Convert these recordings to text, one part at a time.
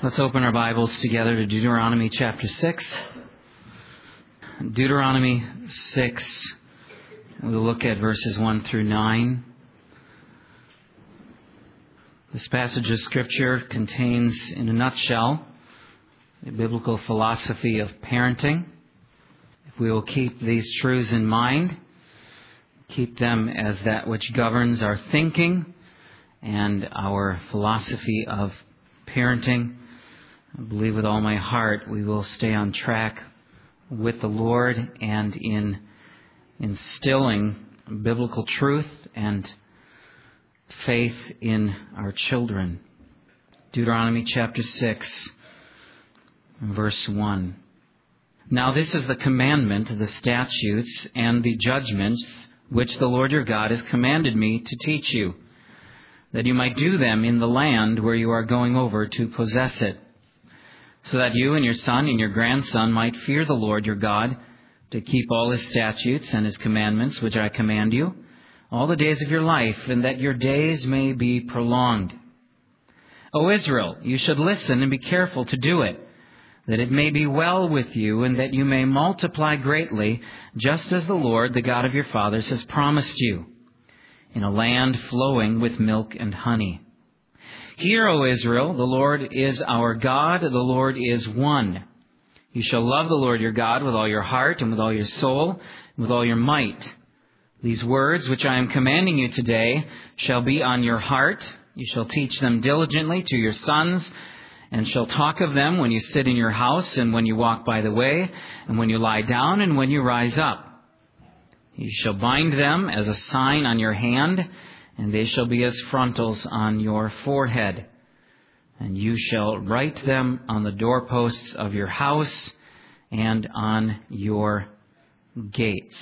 Let's open our Bibles together to Deuteronomy chapter 6. Deuteronomy 6, we'll look at verses 1 through 9. This passage of Scripture contains, in a nutshell, a biblical philosophy of parenting. If we will keep these truths in mind, keep them as that which governs our thinking and our philosophy of parenting, I believe with all my heart we will stay on track with the Lord and in instilling biblical truth and faith in our children. Deuteronomy chapter 6, verse 1. Now this is the commandment, the statutes, and the judgments which the Lord your God has commanded me to teach you, that you might do them in the land where you are going over to possess it, so that you and your son and your grandson might fear the Lord your God, to keep all His statutes and His commandments, which I command you, all the days of your life, and that your days may be prolonged. O Israel, you should listen and be careful to do it, that it may be well with you, and that you may multiply greatly, just as the Lord, the God of your fathers, has promised you, in a land flowing with milk and honey. Hear, O Israel, the Lord is our God, the Lord is one. You shall love the Lord your God with all your heart and with all your soul and with all your might. These words which I am commanding you today shall be on your heart. You shall teach them diligently to your sons, and shall talk of them when you sit in your house, and when you walk by the way, and when you lie down, and when you rise up. You shall bind them as a sign on your hand, and they shall be as frontals on your forehead. And you shall write them on the doorposts of your house and on your gates.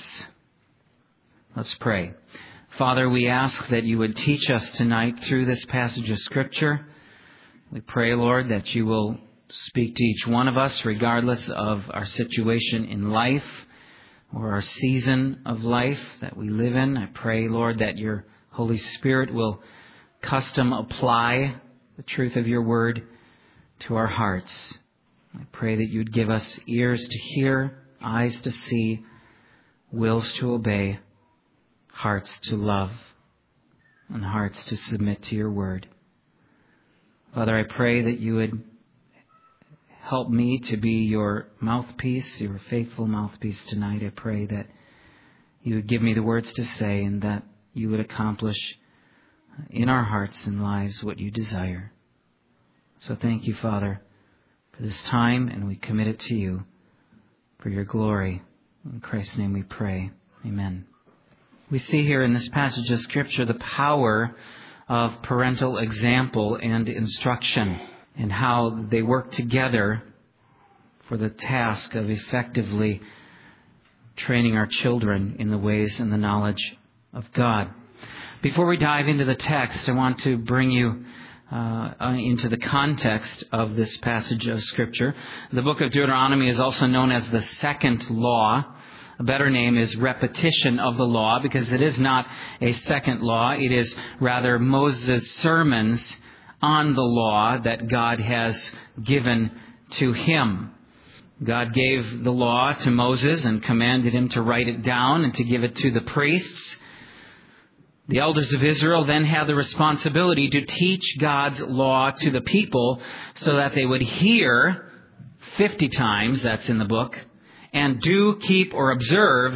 Let's pray. Father, we ask that you would teach us tonight through this passage of Scripture. We pray, Lord, that you will speak to each one of us regardless of our situation in life or our season of life that we live in. I pray, Lord, that your Holy Spirit will custom apply the truth of your word to our hearts. I pray that you'd give us ears to hear, eyes to see, wills to obey, hearts to love, and hearts to submit to your word. Father, I pray that you would help me to be your mouthpiece, your faithful mouthpiece tonight. I pray that you would give me the words to say, and that you would accomplish in our hearts and lives what you desire. So thank you, Father, for this time, and we commit it to you for your glory. In Christ's name we pray. Amen. We see here in this passage of Scripture the power of parental example and instruction, and how they work together for the task of effectively training our children in the ways and the knowledge of God. Before we dive into the text, I want to bring you into the context of this passage of Scripture. The book of Deuteronomy is also known as the second law. A better name is repetition of the law, because it is not a second law. It is rather Moses' sermons on the law that God has given to him. God gave the law to Moses and commanded him to write it down and to give it to the priests. The elders of Israel then had the responsibility to teach God's law to the people so that they would hear 50 times, that's in the book, and do, keep, or observe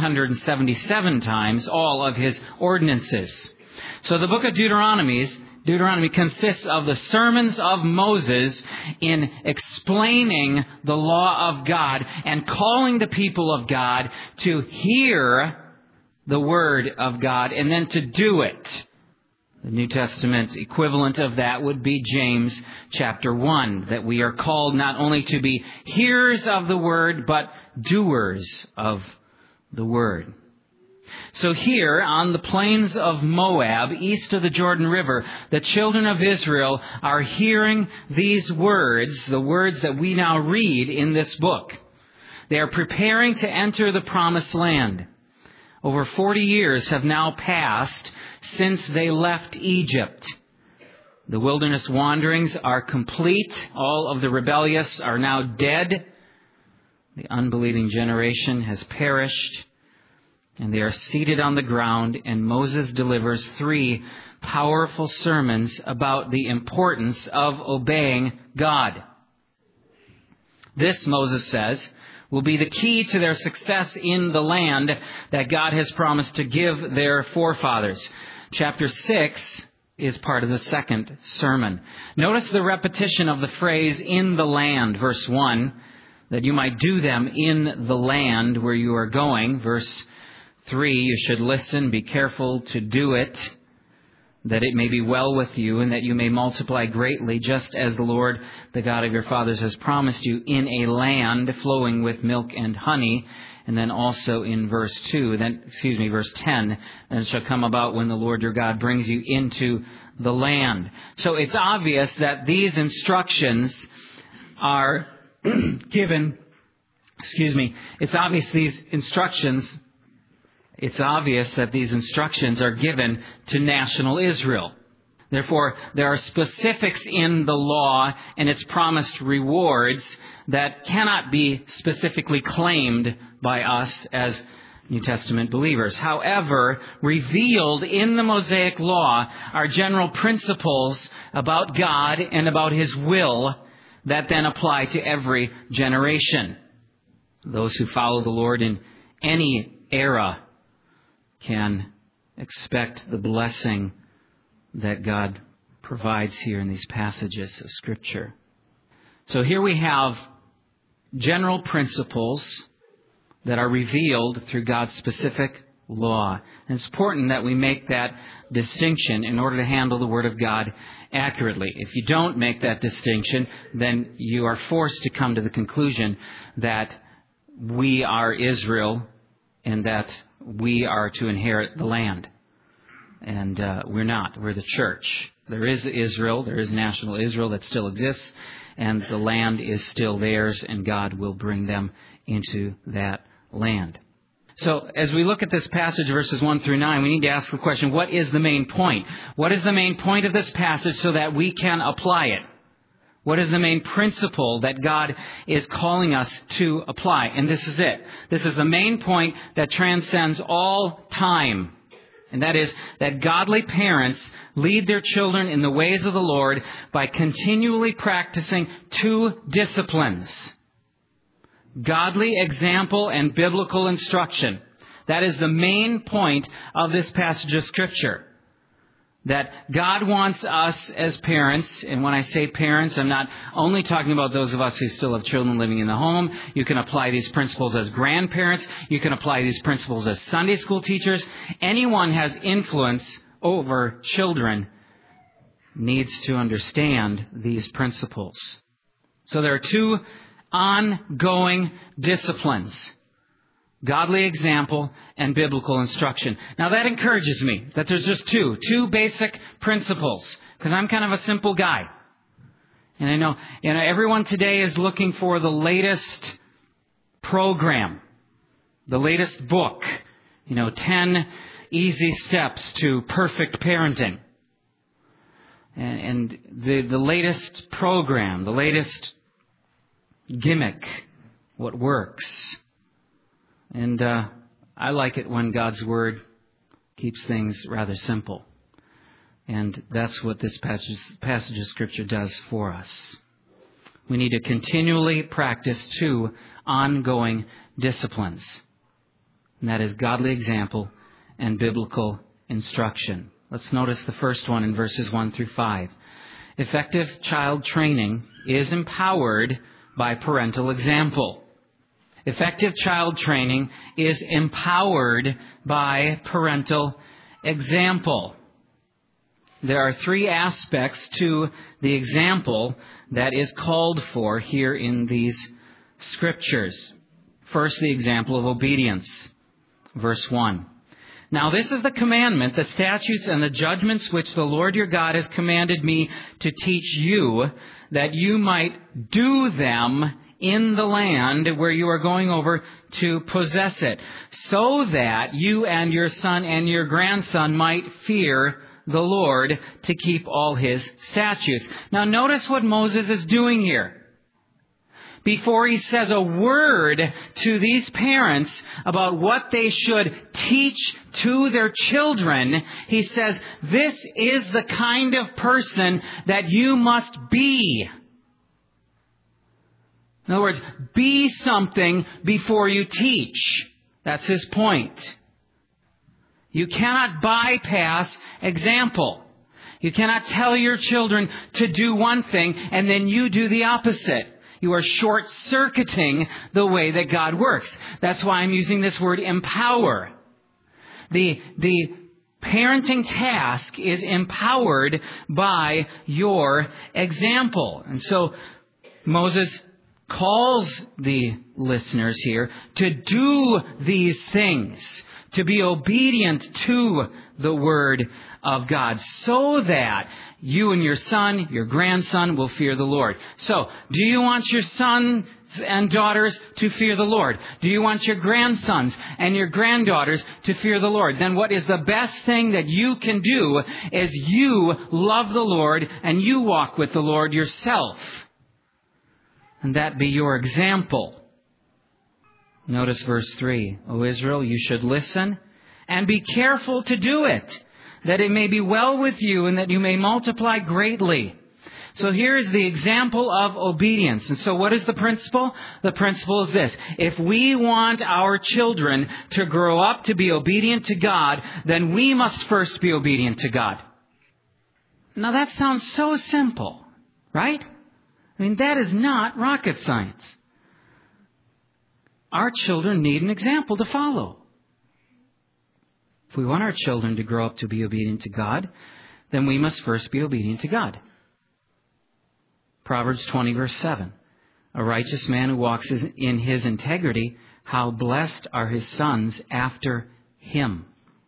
177 times all of his ordinances. So the book of Deuteronomy consists of the sermons of Moses in explaining the law of God and calling the people of God to hear the word of God and then to do it. The New Testament equivalent of that would be James chapter 1, that we are called not only to be hearers of the word, but doers of the word. So here on the plains of Moab, east of the Jordan River, the children of Israel are hearing these words, the words that we now read in this book. They are preparing to enter the promised land. Over 40 years have now passed since they left Egypt. The wilderness wanderings are complete. All of the rebellious are now dead. The unbelieving generation has perished. And they are seated on the ground, and Moses delivers 3 powerful sermons about the importance of obeying God. This, Moses says, will be the key to their success in the land that God has promised to give their forefathers. Chapter 6 is part of the second sermon. Notice the repetition of the phrase, in the land, verse 1, that you might do them in the land where you are going. Verse 3, you should listen, be careful to do it, that it may be well with you and that you may multiply greatly, just as the Lord, the God of your fathers, has promised you, in a land flowing with milk and honey. And then also in verse 10, and it shall come about when the Lord your God brings you into the land. So it's obvious that these instructions are given, it's obvious that these instructions are given to national Israel. Therefore, there are specifics in the law and its promised rewards that cannot be specifically claimed by us as New Testament believers. However, revealed in the Mosaic Law are general principles about God and about His will that then apply to every generation. Those who follow the Lord in any era can expect the blessing that God provides here in these passages of Scripture. So here we have general principles that are revealed through God's specific law. And it's important that we make that distinction in order to handle the Word of God accurately. If you don't make that distinction, then you are forced to come to the conclusion that we are Israel and that we are to inherit the land. And we're not. We're the church. There is Israel. There is national Israel that still exists. And the land is still theirs. And God will bring them into that land. So as we look at this passage, verses 1 through 9, we need to ask the question, what is the main point? What is the main point of this passage so that we can apply it? What is the main principle that God is calling us to apply? And this is it. This is the main point that transcends all time. And that is that godly parents lead their children in the ways of the Lord by continually practicing 2 disciplines: godly example and biblical instruction. That is the main point of this passage of Scripture. That God wants us as parents, and when I say parents, I'm not only talking about those of us who still have children living in the home. You can apply these principles as grandparents. You can apply these principles as Sunday school teachers. Anyone has influence over children needs to understand these principles. So there are 2 ongoing disciplines: godly example and biblical instruction. Now that encourages me that there's just two basic principles, because I'm kind of a simple guy. And I know, everyone today is looking for the latest program, the latest book, 10 easy steps to perfect parenting. And the latest program, the latest gimmick, what works. And I like it when God's Word keeps things rather simple. And that's what this passage of Scripture does for us. We need to continually practice 2 ongoing disciplines. And that is godly example and biblical instruction. Let's notice the first one in verses 1 through 5. Effective child training is empowered by parental example. Effective child training is empowered by parental example. There are 3 aspects to the example that is called for here in these Scriptures. First, the example of obedience. Verse 1. Now this is the commandment, the statutes and the judgments which the Lord your God has commanded me to teach you, that you might do them in the land where you are going over to possess it, so that you and your son and your grandson might fear the Lord to keep all His statutes. Now notice what Moses is doing here. Before he says a word to these parents about what they should teach to their children, he says, this is the kind of person that you must be. In other words, be something before you teach. That's his point. You cannot bypass example. You cannot tell your children to do one thing and then you do the opposite. You are short-circuiting the way that God works. That's why I'm using this word empower. The parenting task is empowered by your example. And so Moses calls the listeners here to do these things, to be obedient to the Word of God, so that you and your son, your grandson will fear the Lord. So, do you want your sons and daughters to fear the Lord? Do you want your grandsons and your granddaughters to fear the Lord? Then what is the best thing that you can do is you love the Lord and you walk with the Lord yourself. And that be your example. Notice verse 3. O Israel, you should listen and be careful to do it, that it may be well with you and that you may multiply greatly. So here is the example of obedience. And so what is the principle? The principle is this. If we want our children to grow up to be obedient to God, then we must first be obedient to God. Now that sounds so simple, right? I mean, that is not rocket science. Our children need an example to follow. If we want our children to grow up to be obedient to God, then we must first be obedient to God. Proverbs 20 verse 7. A righteous man who walks in his integrity, how blessed are his sons after him.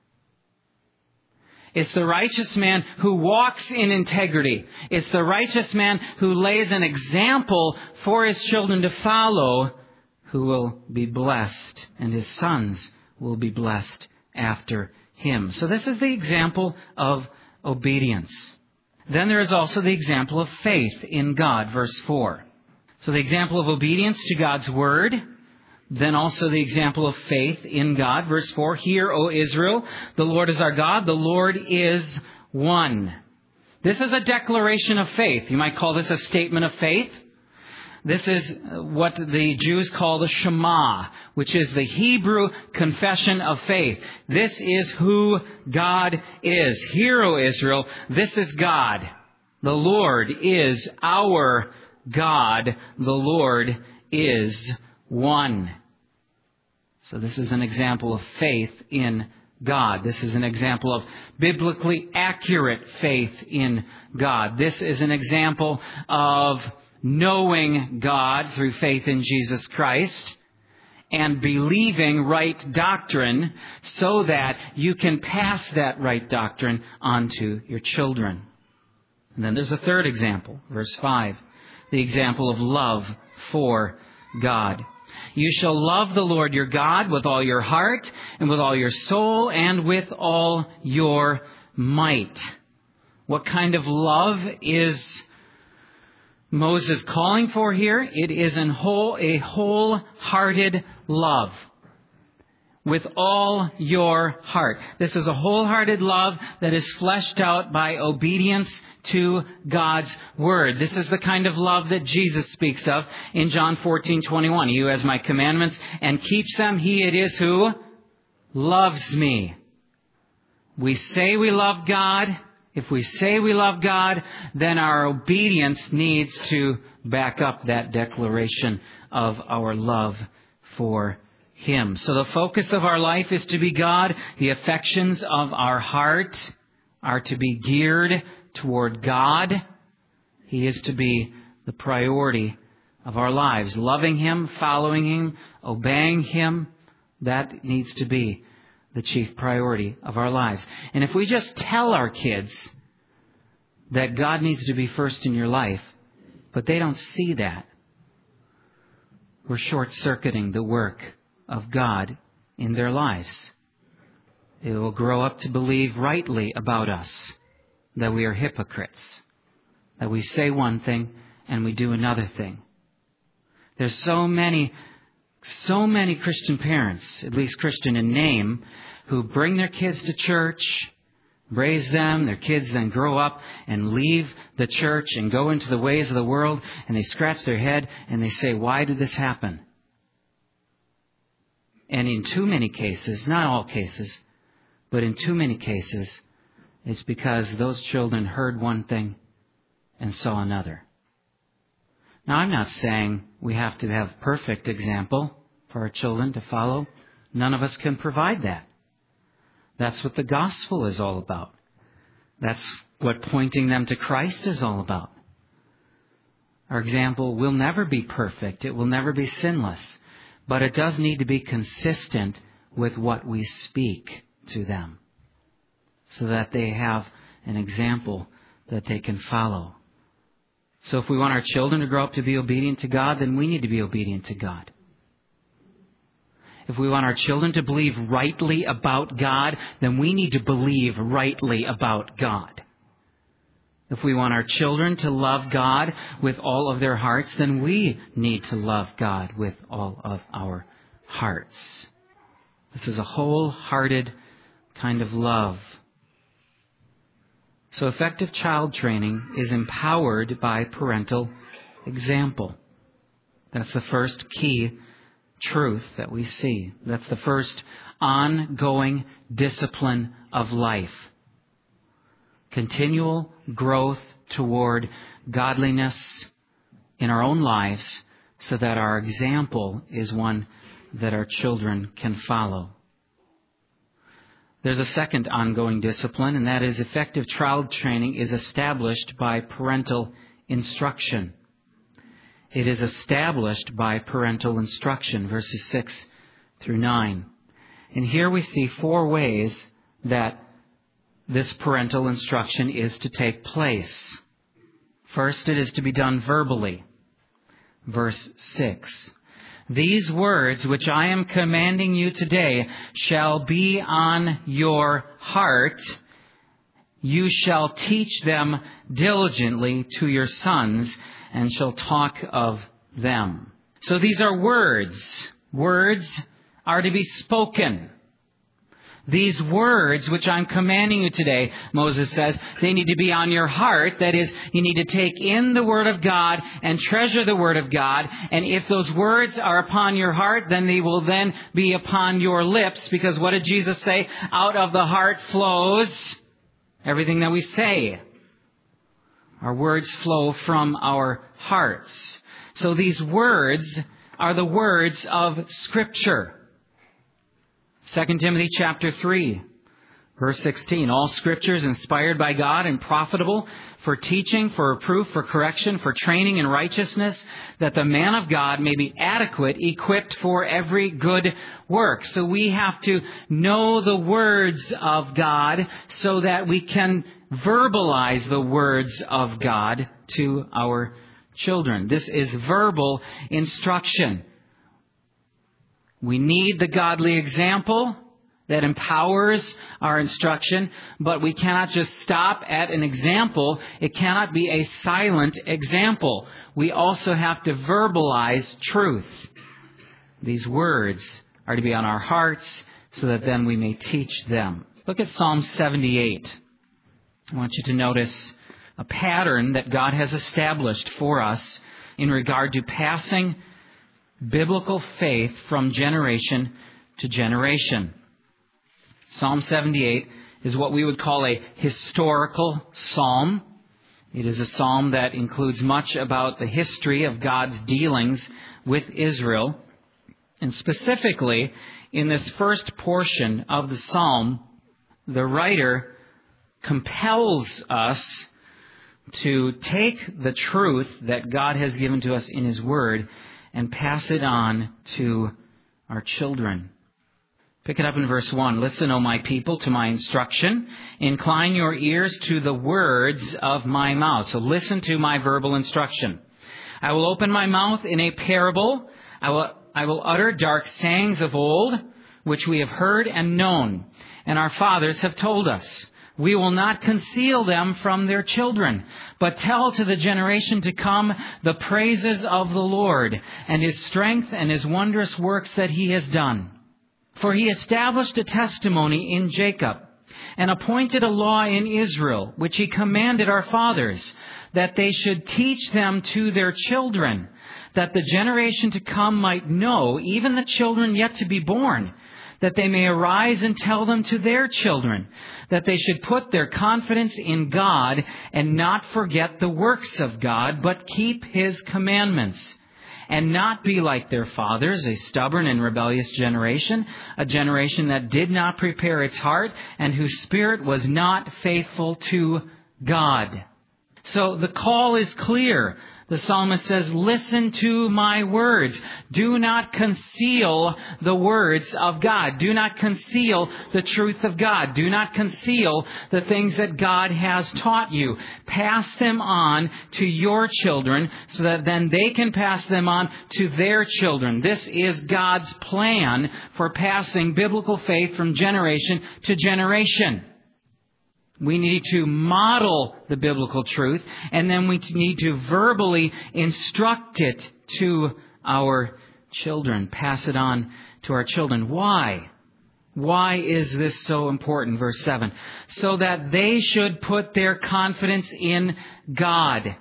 It's the righteous man who walks in integrity. It's the righteous man who lays an example for his children to follow, who will be blessed, and his sons will be blessed after him. So this is the example of obedience. Then there is also the example of faith in God, verse 4. So the example of obedience to God's word, then also the example of faith in God, verse 4. Hear, O Israel, the Lord is our God, the Lord is one. This is a declaration of faith. You might call this a statement of faith. This is what the Jews call the Shema, which is the Hebrew confession of faith. This is who God is. Hear, O Israel, this is God. The Lord is our God. The Lord is one. So this is an example of faith in God. This is an example of biblically accurate faith in God. This is an example of knowing God through faith in Jesus Christ and believing right doctrine so that you can pass that right doctrine on to your children. And then there's a third example, verse 5, the example of love for God. You shall love the Lord your God with all your heart and with all your soul and with all your might. What kind of love is Moses calling for here? It is a wholehearted love. With all your heart. This is a wholehearted love that is fleshed out by obedience to God's word. This is the kind of love that Jesus speaks of in John 14:21. He who has my commandments and keeps them, he it is who loves me. We say we love God. If we say we love God, then our obedience needs to back up that declaration of our love for Him. So the focus of our life is to be God. The affections of our heart are to be geared toward God. He is to be the priority of our lives. Loving Him, following Him, obeying Him, that needs to be the chief priority of our lives. And if we just tell our kids that God needs to be first in your life, but they don't see that, we're short-circuiting the work of God in their lives. They will grow up to believe rightly about us that we are hypocrites, that we say one thing and we do another thing. There's so many Christian parents, at least Christian in name, who bring their kids to church, raise them, their kids then grow up and leave the church and go into the ways of the world, and they scratch their head and they say, why did this happen? And in too many cases, not all cases, but in too many cases, it's because those children heard one thing and saw another. Now, I'm not saying we have to have perfect example for our children to follow. None of us can provide that. That's what the gospel is all about. That's what pointing them to Christ is all about. Our example will never be perfect. It will never be sinless. But it does need to be consistent with what we speak to them, so that they have an example that they can follow. So if we want our children to grow up to be obedient to God, then we need to be obedient to God. If we want our children to believe rightly about God, then we need to believe rightly about God. If we want our children to love God with all of their hearts, then we need to love God with all of our hearts. This is a wholehearted kind of love. So effective child training is empowered by parental example. That's the first key truth that we see. That's the first ongoing discipline of life. Continual growth toward godliness in our own lives, so that our example is one that our children can follow. There's a second ongoing discipline, and that is effective child training is established by parental instruction. It is established by parental instruction, verses 6 through 9. And here we see 4 ways that this parental instruction is to take place. First, it is to be done verbally. Verse 6. These words which I am commanding you today shall be on your heart. You shall teach them diligently to your sons, and shall talk of them. So these are words. Words are to be spoken. These words which I'm commanding you today, Moses says, they need to be on your heart. That is, you need to take in the Word of God and treasure the Word of God. And if those words are upon your heart, then they will then be upon your lips. Because what did Jesus say? Out of the heart flows everything that we say. Our words flow from our hearts. So these words are the words of Scripture. 2 Timothy chapter 3, verse 16. All Scripture is inspired by God and profitable for teaching, for reproof, for correction, for training in righteousness, that the man of God may be adequate, equipped for every good work. So we have to know the words of God so that we can verbalize the words of God to our children. This is verbal instruction. We need the godly example that empowers our instruction, but we cannot just stop at an example. It cannot be a silent example. We also have to verbalize truth. These words are to be on our hearts so that then we may teach them. Look at Psalm 78. I want you to notice a pattern that God has established for us in regard to passing biblical faith from generation to generation. Psalm 78 is what we would call a historical psalm. It is a psalm that includes much about the history of God's dealings with Israel. And specifically, in this first portion of the psalm, the writer compels us to take the truth that God has given to us in His Word and pass it on to our children. Pick it up in verse 1. Listen, O my people, to my instruction. Incline your ears to the words of my mouth. So listen to my verbal instruction. I will open my mouth in a parable. I will utter dark sayings of old, which we have heard and known, and our fathers have told us. We will not conceal them from their children, but tell to the generation to come the praises of the Lord, and His strength and His wondrous works that He has done. For He established a testimony in Jacob, and appointed a law in Israel, which He commanded our fathers, that they should teach them to their children, that the generation to come might know, even the children yet to be born, that they may arise and tell them to their children, that they should put their confidence in God and not forget the works of God, but keep His commandments, and not be like their fathers, a stubborn and rebellious generation, a generation that did not prepare its heart and whose spirit was not faithful to God. So the call is clear. The psalmist says, listen to my words. Do not conceal the words of God. Do not conceal the truth of God. Do not conceal the things that God has taught you. Pass them on to your children so that then they can pass them on to their children. This is God's plan for passing biblical faith from generation to generation. We need to model the biblical truth, and then we need to verbally instruct it to our children, pass it on to our children. Why? Why is this so important? Verse 7. So that they should put their confidence in God.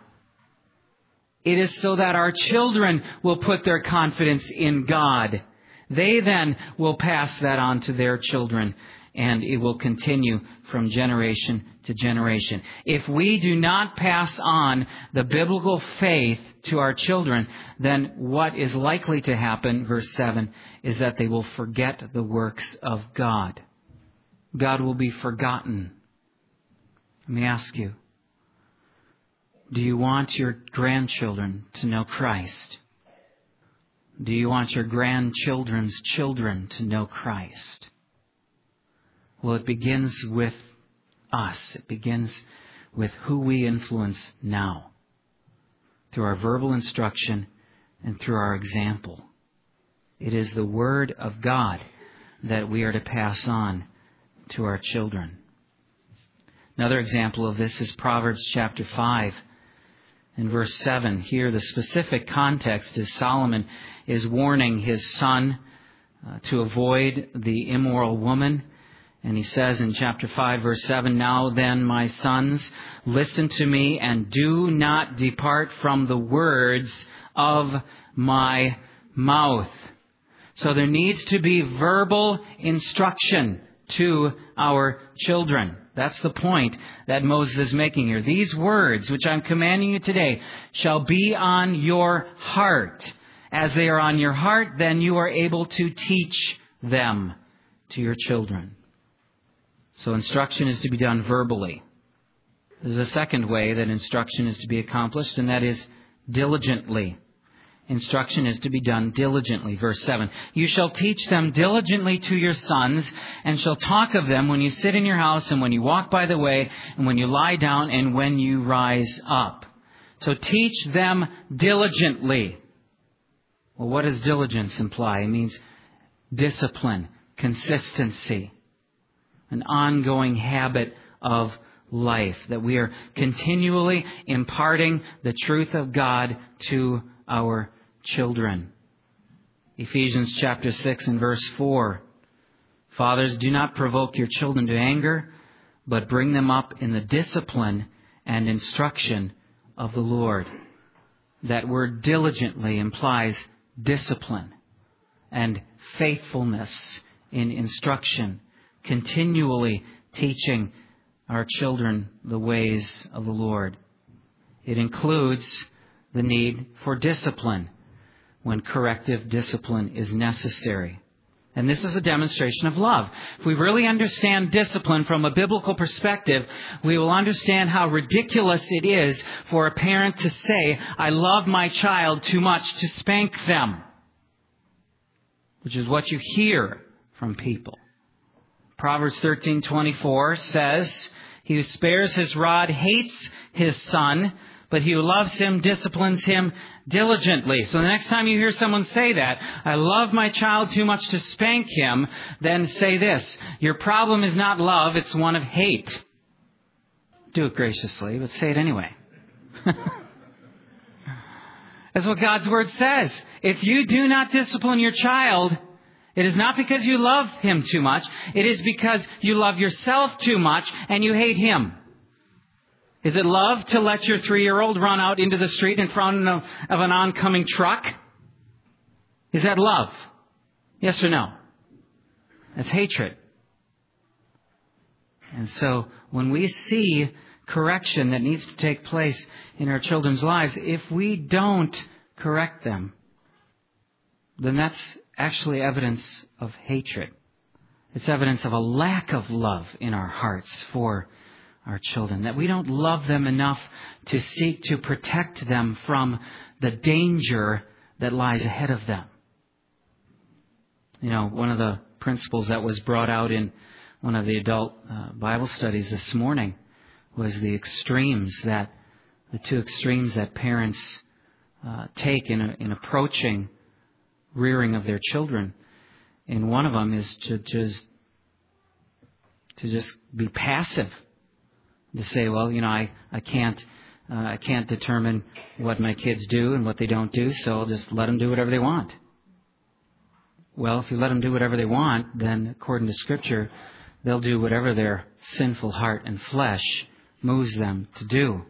It is so that our children will put their confidence in God. They then will pass that on to their children, and it will continue from generation to generation. If we do not pass on the biblical faith to our children, then what is likely to happen, verse 7, is that they will forget the works of God. God will be forgotten. Let me ask you, do you want your grandchildren to know Christ? Do you want your grandchildren's children to know Christ? Well, it begins with us. It begins with who we influence now, through our verbal instruction and through our example. It is the Word of God that we are to pass on to our children. Another example of this is Proverbs chapter 5 and verse 7. Here the specific context is Solomon is warning his son to avoid the immoral woman. And he says in chapter 5, verse 7, Now then, my sons, listen to me and do not depart from the words of my mouth. So there needs to be verbal instruction to our children. That's the point that Moses is making here. These words, which I'm commanding you today, shall be on your heart. As they are on your heart, then you are able to teach them to your children. So instruction is to be done verbally. There's a second way that instruction is to be accomplished, and that is diligently. Instruction is to be done diligently. Verse 7, You shall teach them diligently to your sons, and shall talk of them when you sit in your house, and when you walk by the way, and when you lie down, and when you rise up. So teach them diligently. Well, what does diligence imply? It means discipline, consistency, an ongoing habit of life, that we are continually imparting the truth of God to our children. Ephesians chapter 6 and verse 4. Fathers, do not provoke your children to anger, but bring them up in the discipline and instruction of the Lord. That word diligently implies discipline and faithfulness in instruction, continually teaching our children the ways of the Lord. It includes the need for discipline when corrective discipline is necessary. And this is a demonstration of love. If we really understand discipline from a biblical perspective, we will understand how ridiculous it is for a parent to say, I love my child too much to spank them, which is what you hear from people. Proverbs 13:24 says, He who spares his rod hates his son, but he who loves him disciplines him diligently. So the next time you hear someone say that, I love my child too much to spank him, then say this, your problem is not love, it's one of hate. Do it graciously, but say it anyway. That's what God's Word says. If you do not discipline your child, it is not because you love him too much. It is because you love yourself too much and you hate him. Is it love to let your 3-year-old run out into the street in front of an oncoming truck? Is that love? Yes or no? That's hatred. And so when we see correction that needs to take place in our children's lives, if we don't correct them, then that's actually evidence of hatred. It's evidence of a lack of love in our hearts for our children, that we don't love them enough to seek to protect them from the danger that lies ahead of them. You know, one of the principles that was brought out in one of the adult Bible studies this morning was the two extremes that parents take in approaching rearing of their children. And one of them is to just be passive. To say, well, you know, I can't determine what my kids do and what they don't do, so I'll just let them do whatever they want. Well, if you let them do whatever they want, then according to Scripture, they'll do whatever their sinful heart and flesh moves them to do.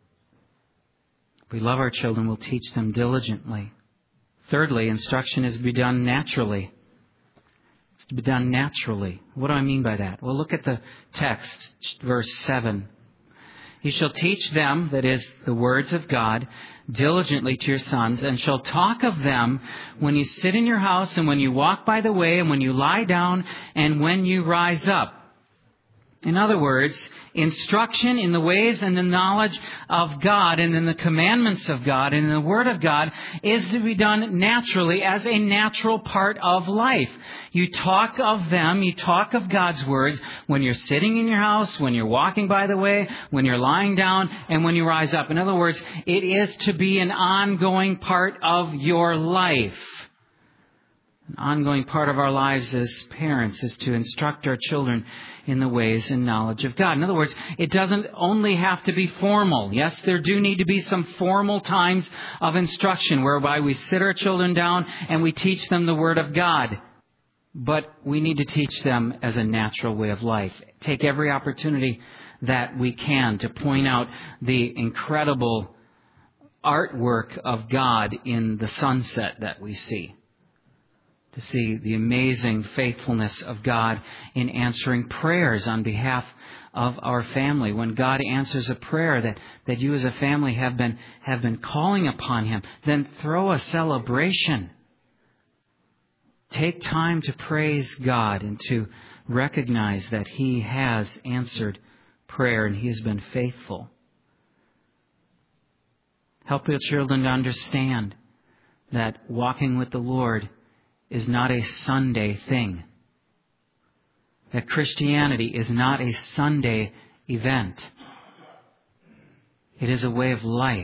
If we love our children, we'll teach them diligently. Thirdly, instruction is to be done naturally. It's to be done naturally. What do I mean by that? Well, look at the text, verse 7. You shall teach them, that is, the words of God, diligently to your sons, and shall talk of them when you sit in your house, and when you walk by the way, and when you lie down, and when you rise up. In other words, instruction in the ways and the knowledge of God and in the commandments of God and in the Word of God is to be done naturally as a natural part of life. You talk of them, you talk of God's words when you're sitting in your house, when you're walking by the way, when you're lying down, and when you rise up. In other words, it is to be an ongoing part of your life. An ongoing part of our lives as parents is to instruct our children in the ways and knowledge of God. In other words, it doesn't only have to be formal. Yes, there do need to be some formal times of instruction whereby we sit our children down and we teach them the Word of God. But we need to teach them as a natural way of life. Take every opportunity that we can to point out the incredible artwork of God in the sunset that we see. To see the amazing faithfulness of God in answering prayers on behalf of our family. When God answers a prayer that you as a family have been calling upon Him, then throw a celebration. Take time to praise God and to recognize that He has answered prayer and He has been faithful. Help your children to understand that walking with the Lord is not a Sunday thing. That Christianity is not a Sunday event. It is a way of life.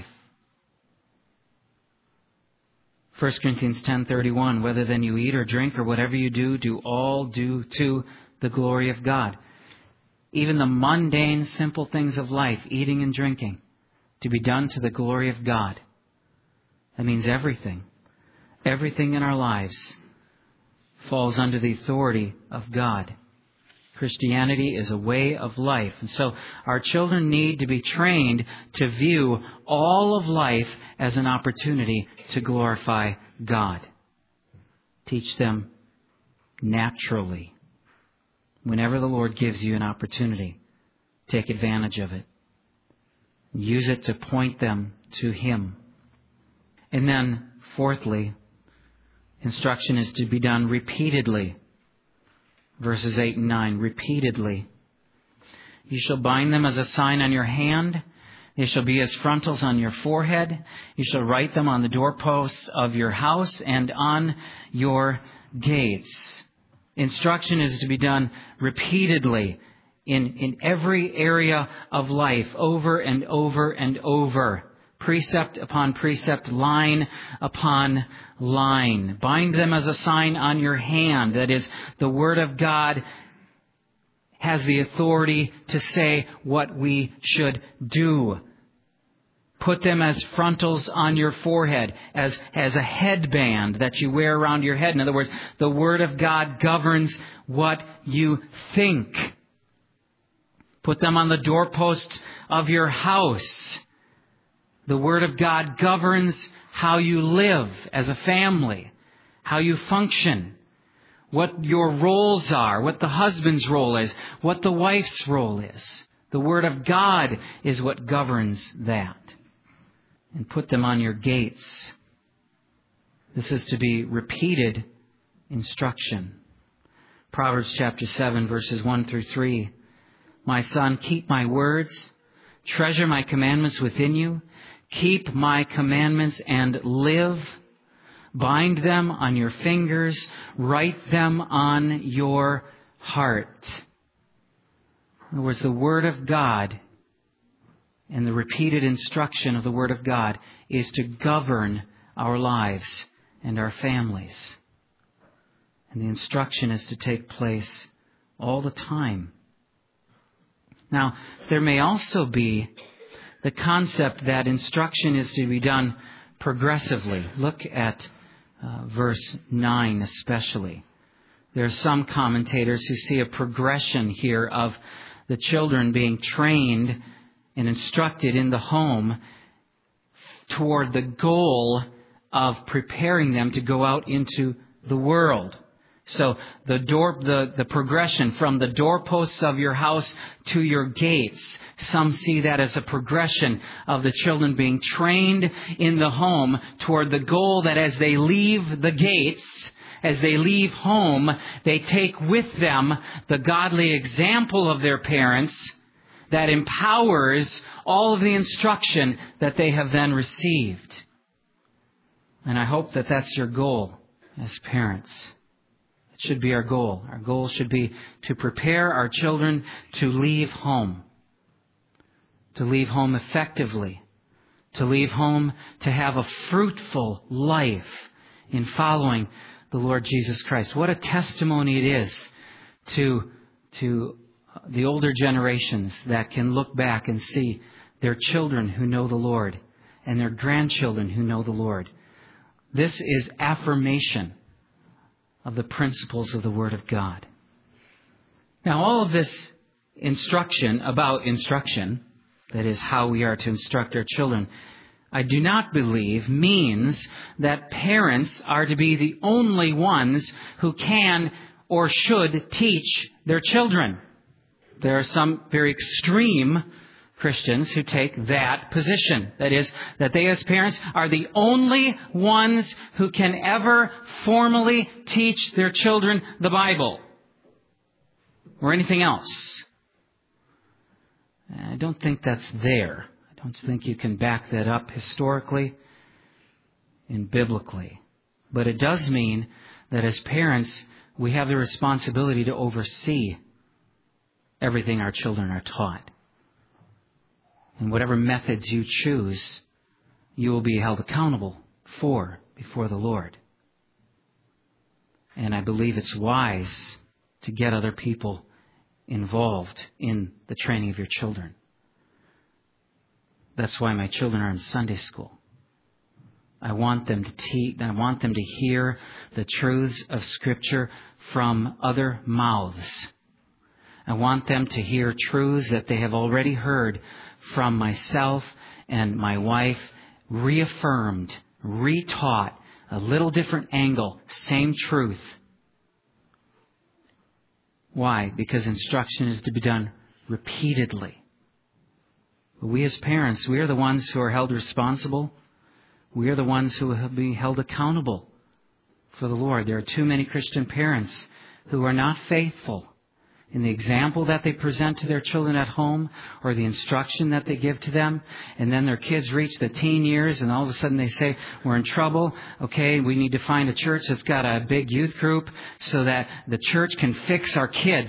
1 Corinthians 10:31, whether then you eat or drink or whatever you do, do all do to the glory of God. Even the mundane, simple things of life, eating and drinking, to be done to the glory of God. That means everything. Everything in our lives falls under the authority of God. Christianity is a way of life. And so our children need to be trained to view all of life as an opportunity to glorify God. Teach them naturally. Whenever the Lord gives you an opportunity, take advantage of it. Use it to point them to Him. And then, fourthly, instruction is to be done repeatedly. Verses 8 and 9, repeatedly. You shall bind them as a sign on your hand. They shall be as frontals on your forehead. You shall write them on the doorposts of your house and on your gates. Instruction is to be done repeatedly in every area of life, over and over and over. Precept upon precept, line upon line. Bind them as a sign on your hand. That is, the Word of God has the authority to say what we should do. Put them as frontals on your forehead, as a headband that you wear around your head. In other words, the Word of God governs what you think. Put them on the doorposts of your house. The Word of God governs how you live as a family, how you function, what your roles are, what the husband's role is, what the wife's role is. The Word of God is what governs that. And put them on your gates. This is to be repeated instruction. Proverbs chapter 7, verses 1 through 3. My son, keep my words, treasure my commandments within you, keep my commandments and live. Bind them on your fingers, write them on your heart. In other words, the Word of God and the repeated instruction of the Word of God is to govern our lives and our families. And the instruction is to take place all the time. Now, there may also be the concept that instruction is to be done progressively. Look at verse 9 especially. There are some commentators who see a progression here of the children being trained and instructed in the home toward the goal of preparing them to go out into the world. So the progression from the doorposts of your house to your gates, some see that as a progression of the children being trained in the home toward the goal that as they leave the gates, as they leave home, they take with them the godly example of their parents that empowers all of the instruction that they have then received. And I hope that that's your goal as parents. It should be our goal. Our goal should be to prepare our children to leave home. To leave home effectively. To leave home to have a fruitful life in following the Lord Jesus Christ. What a testimony it is to the older generations that can look back and see their children who know the Lord and their grandchildren who know the Lord. This is affirmation of the principles of the Word of God. Now, all of this instruction about instruction, that is how we are to instruct our children, I do not believe means that parents are to be the only ones who can or should teach their children. There are some very extreme Christians who take that position. That is, that they as parents are the only ones who can ever formally teach their children the Bible or anything else. I don't think that's there. I don't think you can back that up historically and biblically. But it does mean that as parents, we have the responsibility to oversee everything our children are taught. And whatever methods you choose, you will be held accountable for before the Lord. And I believe it's wise to get other people involved in the training of your children. That's why my children are in Sunday school. I want them to teach. I want them to hear the truths of Scripture from other mouths. I want them to hear truths that they have already heard from myself and my wife, reaffirmed, retaught, a little different angle, same truth. Why? Because instruction is to be done repeatedly. We as parents, we are the ones who are held responsible. We are the ones who will be held accountable for the Lord. There are too many Christian parents who are not faithful in the example that they present to their children at home or the instruction that they give to them. And then their kids reach the teen years and all of a sudden they say, we're in trouble. Okay, we need to find a church that's got a big youth group so that the church can fix our kids.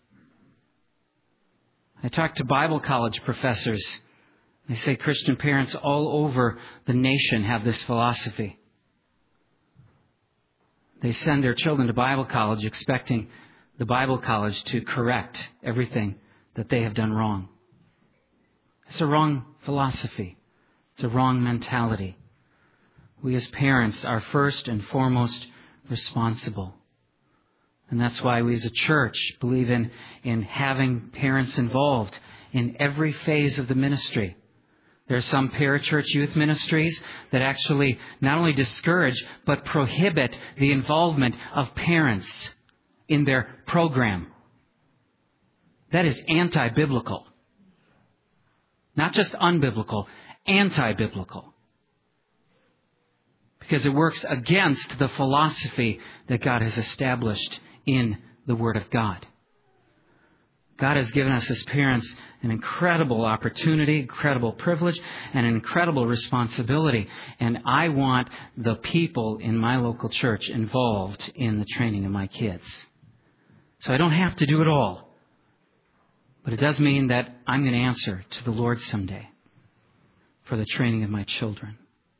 I talk to Bible college professors. They say Christian parents all over the nation have this philosophy. They send their children to Bible college expecting the Bible college to correct everything that they have done wrong. It's a wrong philosophy. It's a wrong mentality. We as parents are first and foremost responsible. And that's why we as a church believe in having parents involved in every phase of the ministry. There are some parachurch youth ministries that actually not only discourage but prohibit the involvement of parents in their program. That is anti-biblical. Not just unbiblical, anti-biblical. Because it works against the philosophy that God has established in the Word of God. God has given us as parents an incredible opportunity, incredible privilege, and an incredible responsibility. And I want the people in my local church involved in the training of my kids. So I don't have to do it all. But it does mean that I'm going to answer to the Lord someday for the training of my children.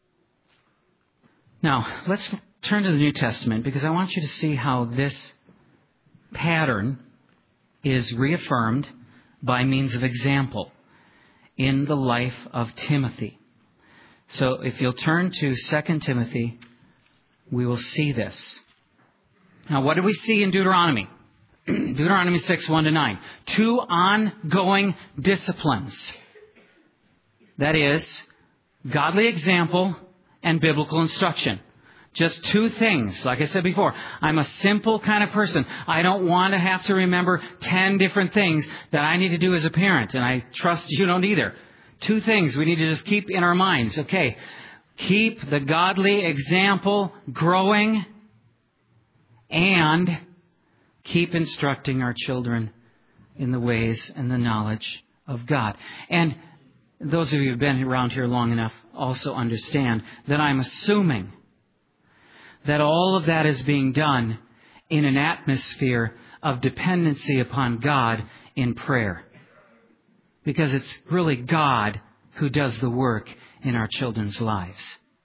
Now, let's turn to the New Testament because I want you to see how this pattern is reaffirmed by means of example in the life of Timothy. So if you'll turn to 2 Timothy, we will see this. Now, what do we see in Deuteronomy? Deuteronomy 6, 1-9. 2 ongoing disciplines. That is, godly example and biblical instruction. Just 2 things. Like I said before, I'm a simple kind of person. I don't want to have to remember 10 different things that I need to do as a parent. And I trust you don't either. 2 things we need to just keep in our minds. Okay. Keep the godly example growing and keep instructing our children in the ways and the knowledge of God. And those of you who have been around here long enough also understand that I'm assuming that all of that is being done in an atmosphere of dependency upon God in prayer. Because it's really God who does the work in our children's lives.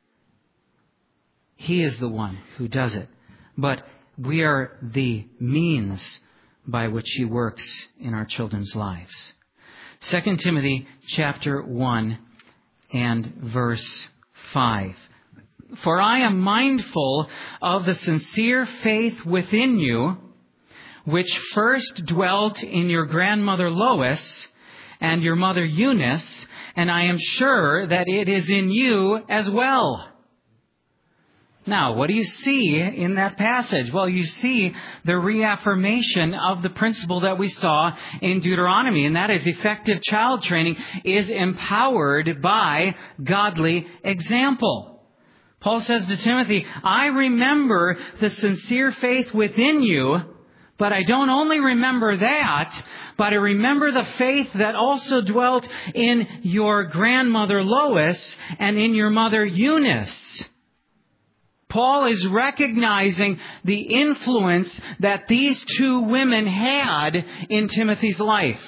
He is the one who does it. But we are the means by which He works in our children's lives. 2 Timothy chapter 1 and verse 5. For I am mindful of the sincere faith within you, which first dwelt in your grandmother Lois and your mother Eunice, and I am sure that it is in you as well. Now, what do you see in that passage? Well, you see the reaffirmation of the principle that we saw in Deuteronomy, and that is effective child training is empowered by godly example. Paul says to Timothy, I remember the sincere faith within you, but I don't only remember that, but I remember the faith that also dwelt in your grandmother Lois and in your mother Eunice. Paul is recognizing the influence that these 2 women had in Timothy's life.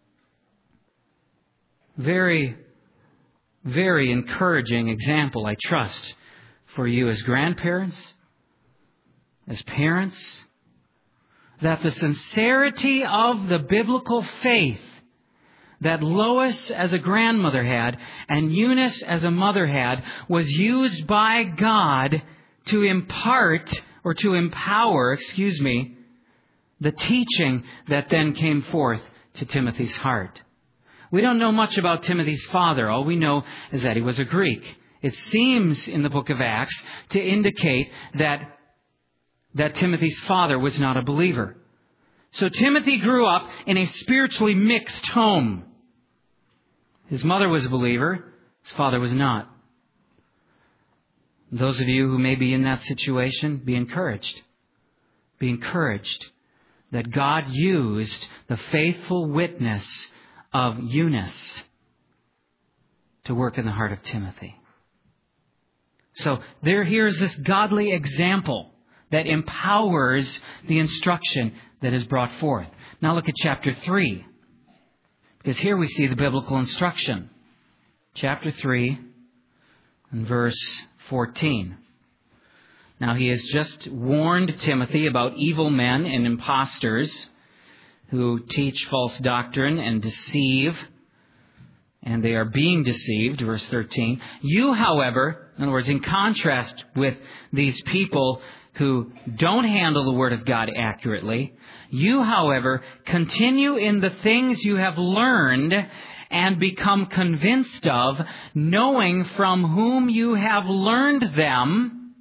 Very, very encouraging example, I trust, for you as grandparents, as parents, that the sincerity of the biblical faith that Lois as a grandmother had and Eunice as a mother had was used by God to impart or to empower, the teaching that then came forth to Timothy's heart. We don't know much about Timothy's father. All we know is that he was a Greek. It seems in the book of Acts to indicate that Timothy's father was not a believer. So Timothy grew up in a spiritually mixed home. His mother was a believer. His father was not. Those of you who may be in that situation, be encouraged. Be encouraged that God used the faithful witness of Eunice to work in the heart of Timothy. So here's this godly example that empowers the instruction that is brought forth. Now look at chapter 3. Because here we see the biblical instruction. Chapter 3 and verse 14. Now, he has just warned Timothy about evil men and impostors who teach false doctrine and deceive, and they are being deceived, verse 13. You, however, in other words, in contrast with these people who don't handle the Word of God accurately, you, however, continue in the things you have learned and become convinced of, knowing from whom you have learned them.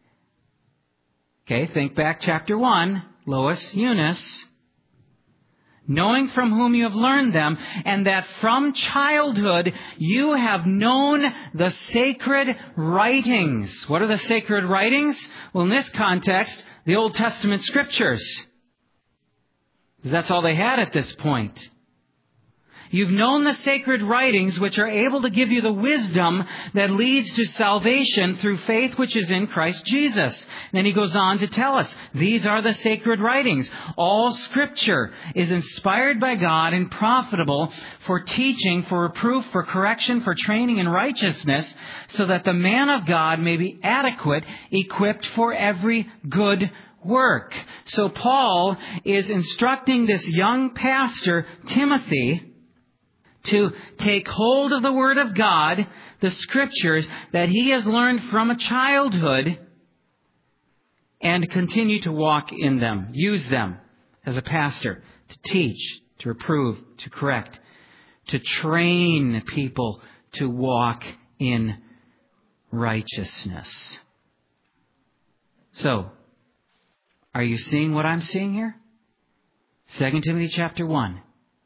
Okay, think back chapter 1, Lois, Eunice. Knowing from whom you have learned them, and that from childhood you have known the sacred writings. What are the sacred writings? Well, in this context, the Old Testament Scriptures. Because that's all they had at this point. You've known the sacred writings which are able to give you the wisdom that leads to salvation through faith which is in Christ Jesus. And then he goes on to tell us, these are the sacred writings. All Scripture is inspired by God and profitable for teaching, for reproof, for correction, for training in righteousness, so that the man of God may be adequate, equipped for every good work. So Paul is instructing this young pastor, Timothy, to take hold of the Word of God, the Scriptures that he has learned from a childhood, and continue to walk in them, use them as a pastor to teach, to reprove, to correct, to train people to walk in righteousness. So, are you seeing what I'm seeing here? 2 Timothy chapter 1.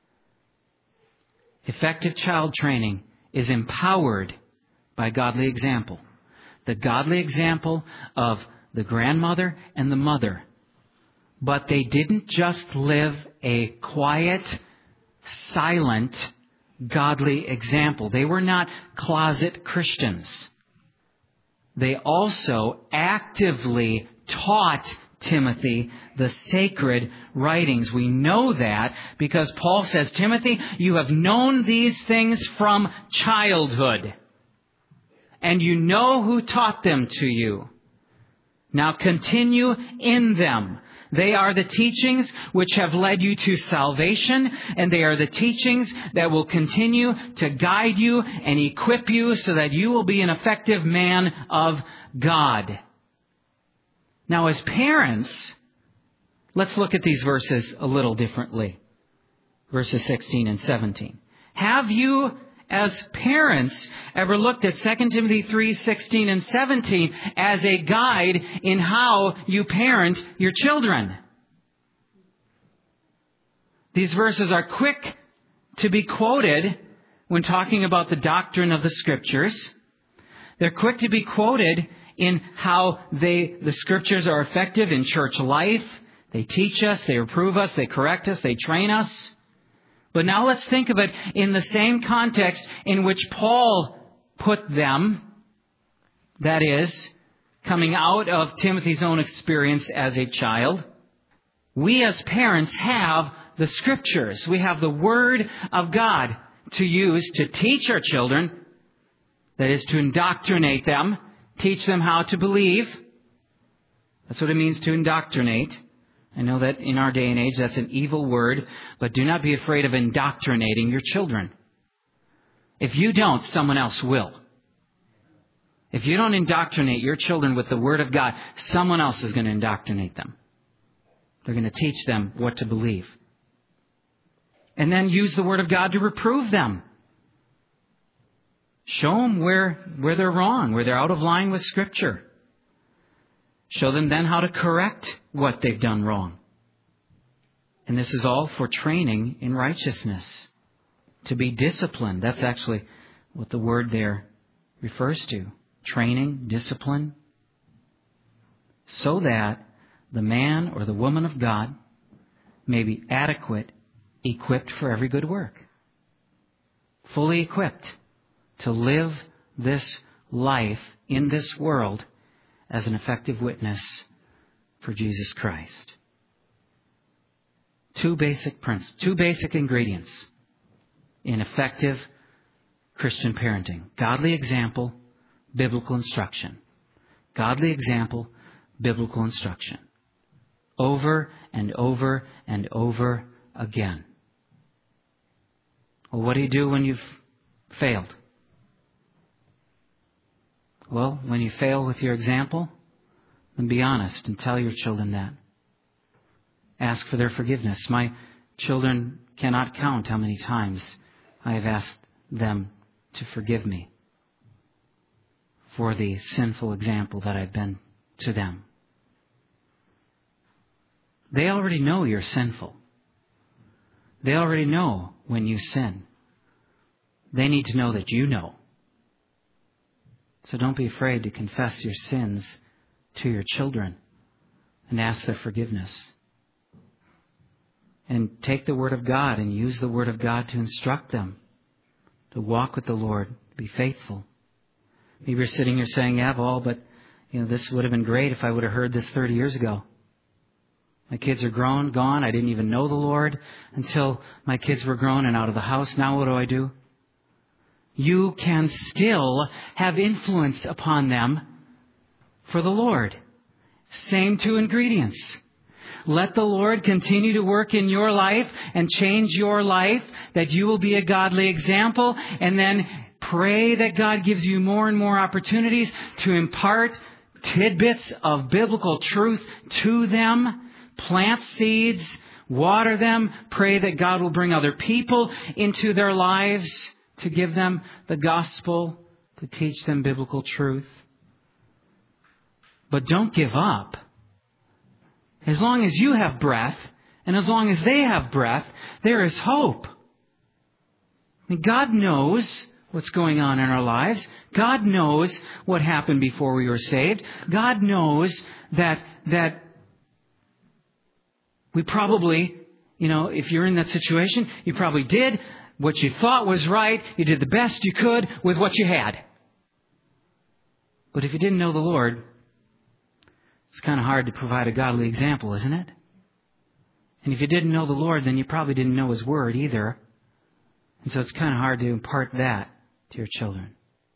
Effective child training is empowered by godly example. The godly example of the grandmother and the mother. But they didn't just live a quiet, silent, godly example. They were not closet Christians. They also actively taught Timothy the sacred writings. We know that because Paul says, Timothy, you have known these things from childhood, and you know who taught them to you. Now continue in them. They are the teachings which have led you to salvation, and they are the teachings that will continue to guide you and equip you so that you will be an effective man of God. Now, as parents, let's look at these verses a little differently. Verses 16 and 17. Have you, as parents, ever looked at 2 Timothy 3:16 and 17 as a guide in how you parent your children? These verses are quick to be quoted when talking about the doctrine of the Scriptures. They're quick to be quoted in how the Scriptures are effective in church life. They teach us, they reprove us, they correct us, they train us. But now let's think of it in the same context in which Paul put them. That is, coming out of Timothy's own experience as a child. We as parents have the Scriptures. We have the Word of God to use to teach our children. That is, to indoctrinate them. Teach them how to believe. That's what it means to indoctrinate. I know that in our day and age that's an evil word, but do not be afraid of indoctrinating your children. If you don't, someone else will. If you don't indoctrinate your children with the Word of God, someone else is going to indoctrinate them. They're going to teach them what to believe. And then use the Word of God to reprove them. Show them where they're wrong, where they're out of line with Scripture. Show them then how to correct what they've done wrong. And this is all for training in righteousness. To be disciplined. That's actually what the word there refers to. Training, discipline. So that the man or the woman of God may be adequate, equipped for every good work. Fully equipped to live this life in this world as an effective witness for Jesus Christ. Two basic ingredients in effective Christian parenting. Godly example, biblical instruction. Godly example, biblical instruction. Over and over and over again. Well, what do you do when you've failed? Well, when you fail with your example, then be honest and tell your children that. Ask for their forgiveness. My children cannot count how many times I have asked them to forgive me for the sinful example that I've been to them. They already know you're sinful. They already know when you sin. They need to know that you know. So don't be afraid to confess your sins to your children and ask their forgiveness. And take the Word of God and use the Word of God to instruct them to walk with the Lord, be faithful. Maybe you're sitting here saying, yeah, Paul, but this would have been great if I would have heard this 30 years ago. My kids are grown, gone. I didn't even know the Lord until my kids were grown and out of the house. Now what do? You can still have influence upon them for the Lord. Same two ingredients. Let the Lord continue to work in your life and change your life, that you will be a godly example, and then pray that God gives you more and more opportunities to impart tidbits of biblical truth to them. Plant seeds, water them, pray that God will bring other people into their lives to give them the gospel, to teach them biblical truth. But don't give up. As long as you have breath, and as long as they have breath, there is hope. God knows what's going on in our lives. God knows what happened before we were saved. God knows that we probably, if you're in that situation, you probably did what you thought was right. You did the best you could with what you had. But if you didn't know the Lord, it's kind of hard to provide a godly example, isn't it? And if you didn't know the Lord, then you probably didn't know His Word either. And so it's kind of hard to impart that to your children.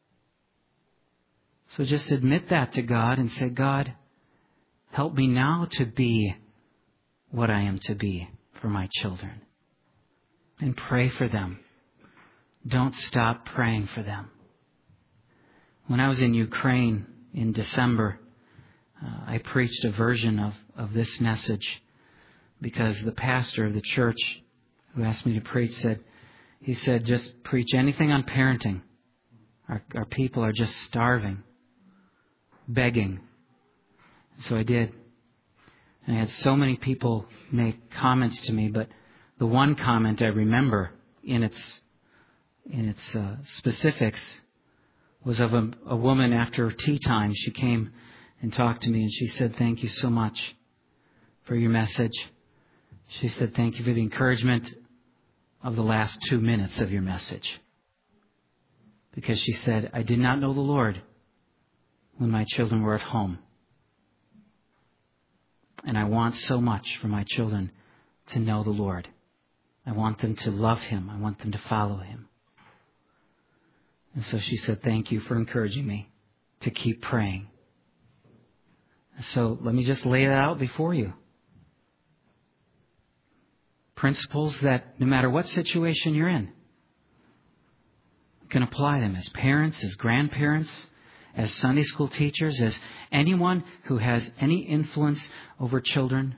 So just admit that to God and say, God, help me now to be what I am to be for my children. And pray for them. Don't stop praying for them. When I was in Ukraine in December, I preached a version of this message because the pastor of the church who asked me to preach said, just preach anything on parenting. Our people are just starving, begging. So I did. And I had so many people make comments to me, but the one comment I remember in its specifics was of a woman after tea time. She came and talked to me and she said, thank you so much for your message. She said, thank you for the encouragement of the last 2 minutes of your message. Because she said, I did not know the Lord when my children were at home. And I want so much for my children to know the Lord. I want them to love Him. I want them to follow Him. And so she said, thank you for encouraging me to keep praying. And so let me just lay it out before you. Principles that no matter what situation you're in, you can apply them as parents, as grandparents, as Sunday school teachers, as anyone who has any influence over children.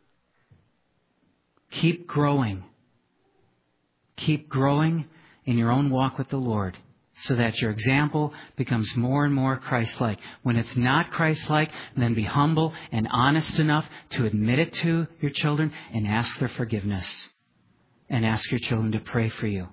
Keep growing. Keep growing in your own walk with the Lord so that your example becomes more and more Christ-like. When it's not Christ-like, then be humble and honest enough to admit it to your children and ask their forgiveness. And ask your children to pray for you.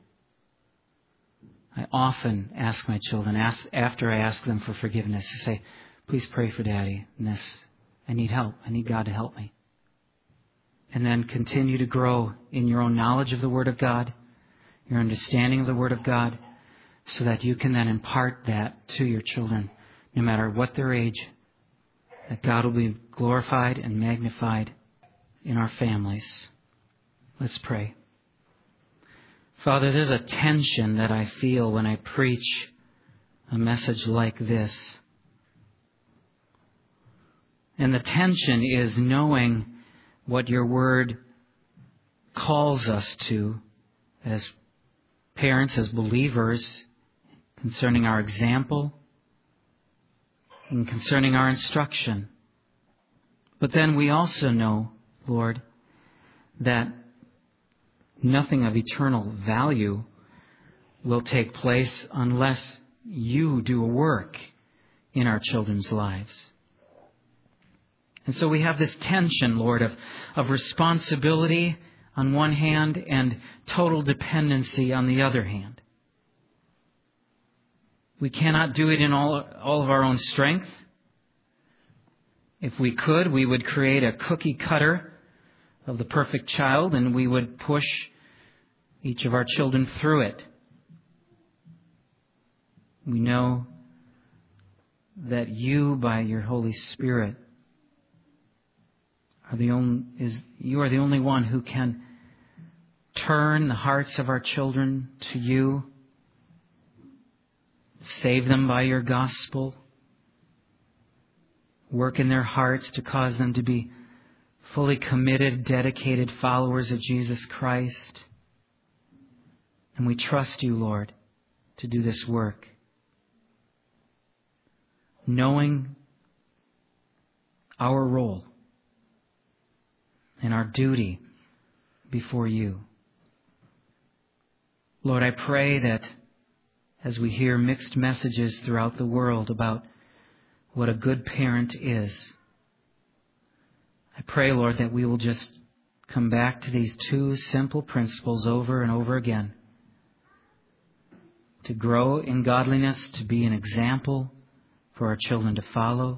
I often ask my children, after I ask them for forgiveness, to say, please pray for Daddy in this. I need help. I need God to help me. And then continue to grow in your own knowledge of the Word of God, your understanding of the Word of God, so that you can then impart that to your children, no matter what their age, that God will be glorified and magnified in our families. Let's pray. Father, there's a tension that I feel when I preach a message like this. And the tension is knowing what your word calls us to as parents, as believers, concerning our example and concerning our instruction. But then we also know, Lord, that nothing of eternal value will take place unless you do a work in our children's lives. And so we have this tension, Lord, of responsibility on one hand and total dependency on the other hand. We cannot do it in all of our own strength. If we could, we would create a cookie cutter of the perfect child and we would push each of our children through it. We know that you, by your Holy Spirit, you are the only one who can turn the hearts of our children to you, save them by your gospel, work in their hearts to cause them to be fully committed, dedicated followers of Jesus Christ. And we trust you, Lord, to do this work, knowing our role and our duty before you. Lord, I pray that as we hear mixed messages throughout the world about what a good parent is, I pray, Lord, that we will just come back to these two simple principles over and over again. To grow in godliness, to be an example for our children to follow,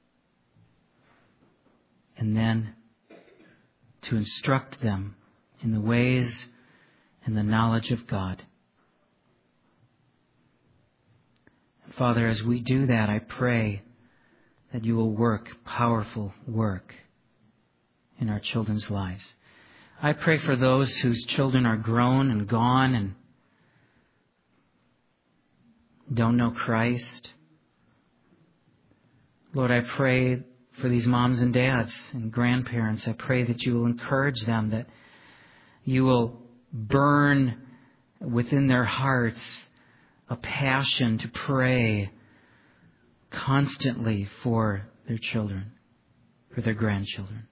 and then to instruct them in the ways and the knowledge of God. Father, as we do that, I pray that you will work powerful work in our children's lives. I pray for those whose children are grown and gone and don't know Christ. Lord, I pray for these moms and dads and grandparents. I pray that you will encourage them, that you will burn within their hearts a passion to pray constantly for their children, for their grandchildren.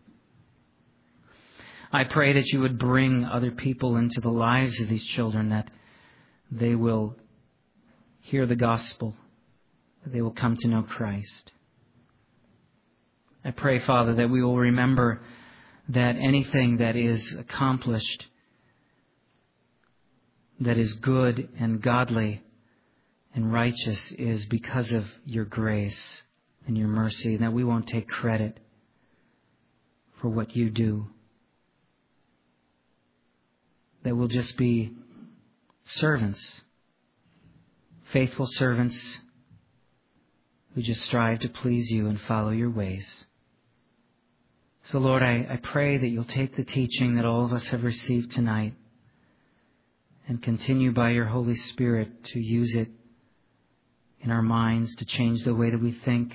I pray that you would bring other people into the lives of these children, that they will hear the gospel, that they will come to know Christ. I pray, Father, that we will remember that anything that is accomplished, that is good and godly and righteous, is because of your grace and your mercy, and that we won't take credit for what you do. That we'll just be servants, faithful servants who just strive to please you and follow your ways. So, Lord, I pray that you'll take the teaching that all of us have received tonight and continue by your Holy Spirit to use it in our minds to change the way that we think,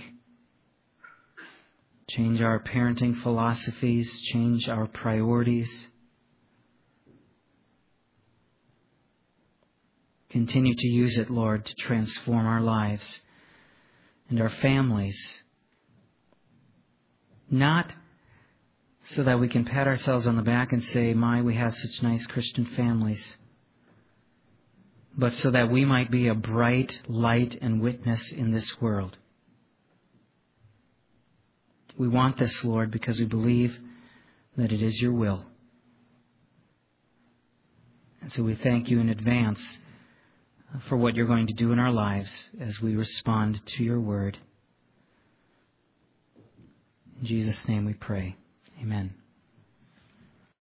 change our parenting philosophies, change our priorities. Continue to use it, Lord, to transform our lives and our families. Not so that we can pat ourselves on the back and say, my, we have such nice Christian families, but so that we might be a bright light and witness in this world. We want this, Lord, because we believe that it is your will. And so we thank you in advance for what you're going to do in our lives as we respond to your word. In Jesus' name we pray. Amen.